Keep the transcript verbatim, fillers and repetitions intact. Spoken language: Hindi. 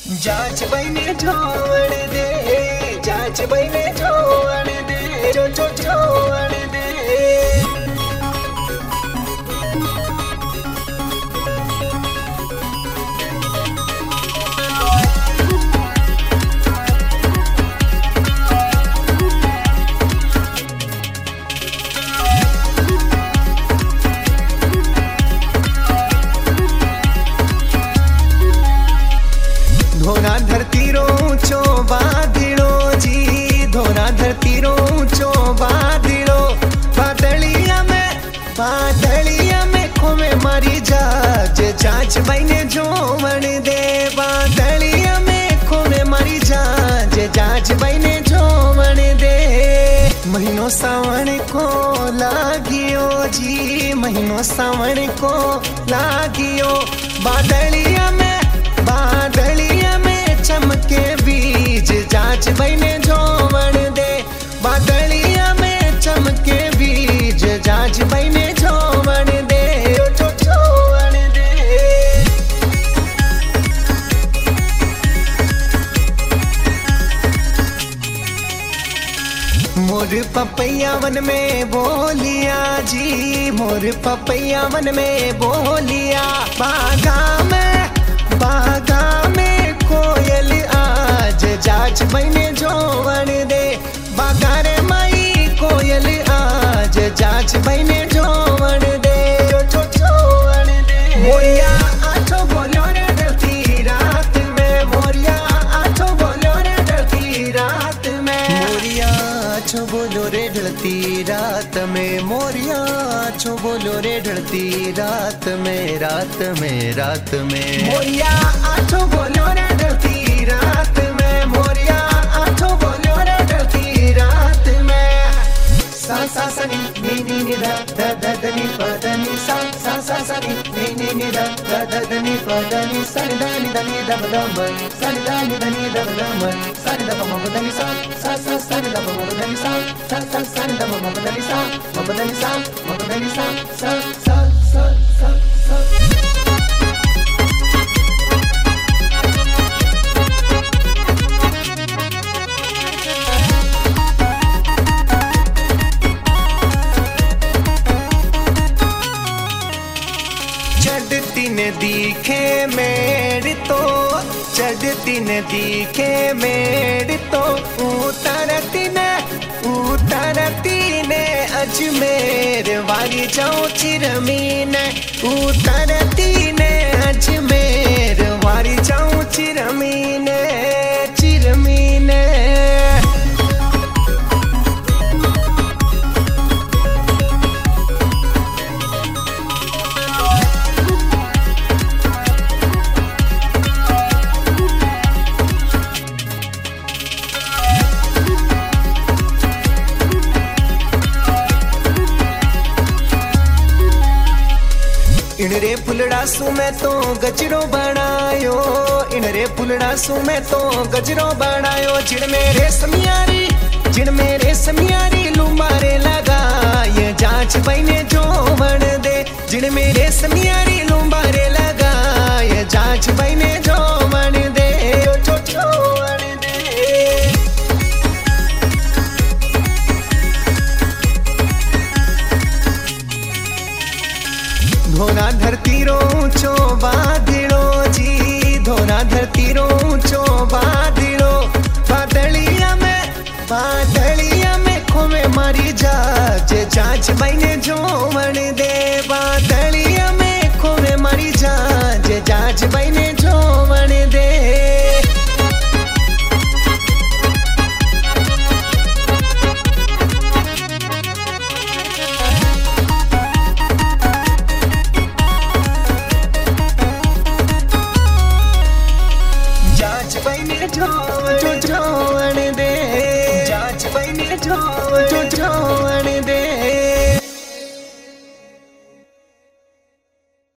जांच बने जोड़ दे, जांच बने जोड़ दे, जो जो जोड़ दे। धोना धरती रोचो बादलो जी, धोना धरती रोचो बादलो। बादलिया में बादलिया में खोमे मारी जाज, जांच बने जोवन दे। बादलिया में खोमे मारी जाज, जांच बने जोवन दे। महीनों सावन को लागियो जी, महीनों सावन को लागियो। बादलिया में बादलिया में चमके बीज, जांच बने जोवन दे। बादलिया में चमके बीज, जांच बने जोवन दे, जो जोवन दे। मोर पपैया वन में बोलिया जी, मोर पपैया वन में बोलिया। बागा में बागा में कोयल आज, जांच बने जोवन दे। बागा रे माई कोयल आज, जांच बने जोवन दे, जो जोवन दे। मोरिया आठो बोलो रे डरती रात में, मोरिया आठो बोलो रे डरती रात में। मोरिया आठो बोलो रे डरती रात में, मोरिया आठो बोलो रे डरती रात में, रात में रात में। मोरिया आठो बोलो रे डरती रात में, मोरिया आठो बोलो रे डरती रात में। सा सा सा नी नी नी नी दा दा दा दा नी पा दा नी सा सा सा सा नी नी नी नी दा दा दा दा नी पा दा नी सा नी दा नी दा नी दा दा म सा नी दा नी दा नी दा दा म सा नी दा म म दा नी सा सा सा सा नी दा म म दा नी सा सा सा सा नी दा म म दा नी सा म दा नी सा म दा नी सा सा सा सा सा सा। चढ़ती न दिखे मेड़ तो, चढ़ती न दिखे मेड़ तो। उतरती न उतरती न अजमेर वाली जाऊं चिरमीन। उतरती न अजमेर वाली जाऊं चिरमीन, चिरमीन। इनरे फुलड़ासू में तो गजरो बनायो, इनरे फुलड़ासू में तो गजरो बनायो। जिन मेरे समियारी जिन मेरे समियारी लुमारे लगा, ये जांच बने जोवन दे। जिन मेरे समियारी लुमारे लगा, ये जांच बने जोवन दे, जो जोवन दे। धोना धरती रोचो बादलो जी, धोना धरती रोचो बादलो। बादलिया में बादलिया में खोमे मारी जाज, जांच बने जोवन दे। बादलिया में खोमे मारी जाज, जांच बने जोवन दे। जांच बने जोवन, जो जोवन दे, जांच बने जोवन, जो जोवन